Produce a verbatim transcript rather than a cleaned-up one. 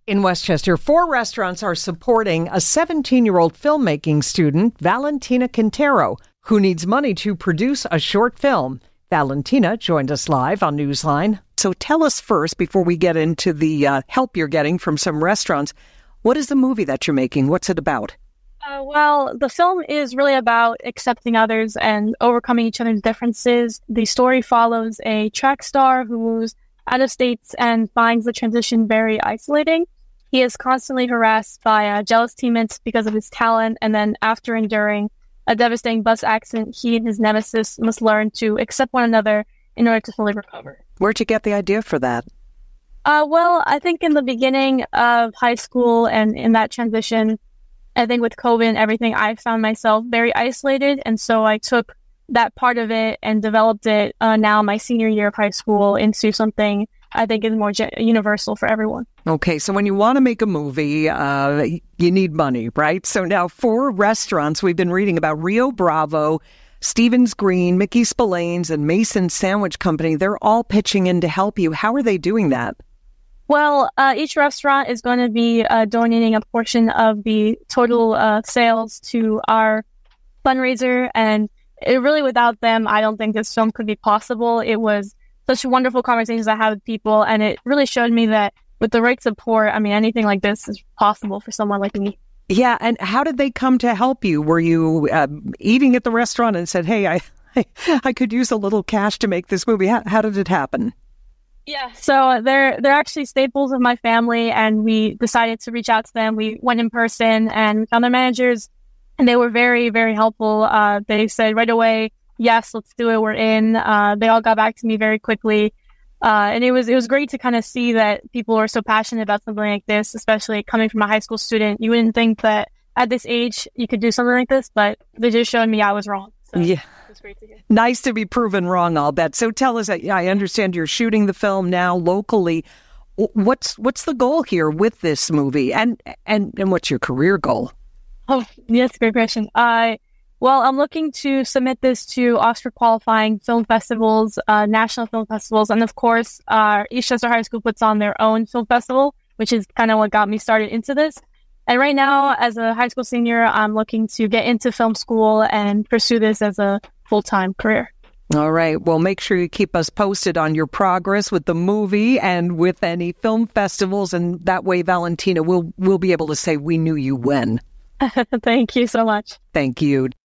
In Westchester, four restaurants are supporting a seventeen-year-old filmmaking student, Valentina Quintero, who needs money to produce a short film. Valentina joined us live on Newsline. So tell us first, before we get into the uh, help you're getting from some restaurants, what is the movie that you're making? What's it about? Uh, well, the film is really about accepting others and overcoming each other's differences. The story follows a track star who moves out of states and finds the transition very isolating. He is constantly harassed by uh, jealous teammates because of his talent, and then after enduring a devastating bus accident, he and his nemesis must learn to accept one another in order to fully recover. Where'd you get the idea for that? Uh, well, I think in the beginning of high school and in that transition, I think with COVID and everything, I found myself very isolated, and so I took that part of it and developed it uh, now my senior year of high school into something I think is more ge- universal for everyone. Okay, so when you want to make a movie, uh, you need money, right? So now four restaurants we've been reading about: Rio Bravo, Stevens Green, Mickey Spillane's, and Mason Sandwich Company. They're all pitching in to help you. How are they doing that? Well, uh, each restaurant is going to be uh, donating a portion of the total uh, sales to our fundraiser, and it really, without them, I don't think this film could be possible. It was such wonderful conversations I had with people, and it really showed me that with the right support, I mean, anything like this is possible for someone like me. Yeah, and how did they come to help you? Were you uh, eating at the restaurant and said, hey, I, I I could use a little cash to make this movie? How, how did it happen? Yeah, so they're they're actually staples of my family, and we decided to reach out to them. We went in person and we found their managers, and they were very, very helpful. Uh, they said right away, yes, let's do it, we're in. Uh, they all got back to me very quickly. Uh, and it was it was great to kind of see that people are so passionate about something like this, especially coming from a high school student. You wouldn't think that at this age you could do something like this, but they just showed me I was wrong. So yeah. It was great to hear. Nice to be proven wrong, I'll bet. So tell us, I understand you're shooting the film now locally. What's what's the goal here with this movie? And and, and what's your career goal? Oh, yes, great question. Uh, well, I'm looking to submit this to Oscar qualifying film festivals, uh, national film festivals, and of course, uh, Eastchester High School puts on their own film festival, which is kind of what got me started into this. And right now, as a high school senior, I'm looking to get into film school and pursue this as a full-time career. All right. Well, make sure you keep us posted on your progress with the movie and with any film festivals, and that way, Valentina, we'll we'll be able to say we knew you when. Thank you so much. Thank you.